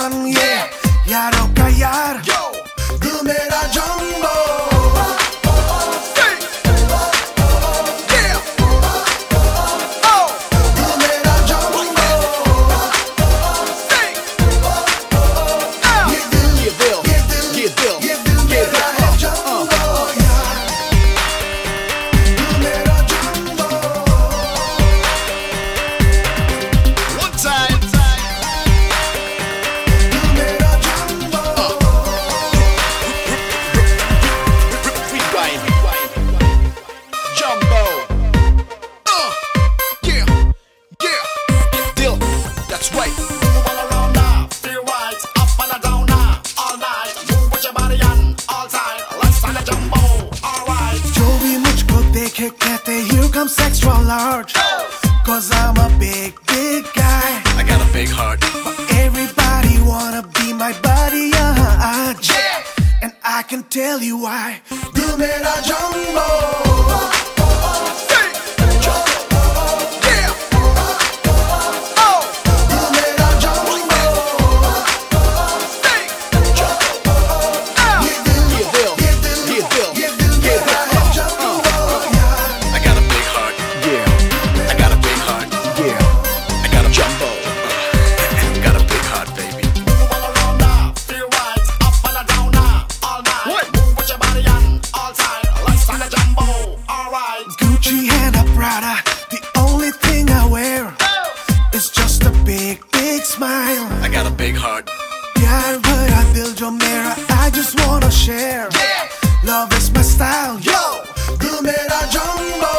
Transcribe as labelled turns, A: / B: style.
A: one, yeah. यारों का यार, दिल मेरा जंबो. कहते here comes extra large, cause I'm a big, big guy.
B: I got a big heart.
A: Everybody wanna be my buddy, yeah. And I can tell you why. Dil mera jumbo. The only thing I wear is just a big, big smile.
B: I got a big heart.
A: प्यार भरा दिल जो मेरा, I just wanna share. Love is my style, yo. दिल मेरा jumbo.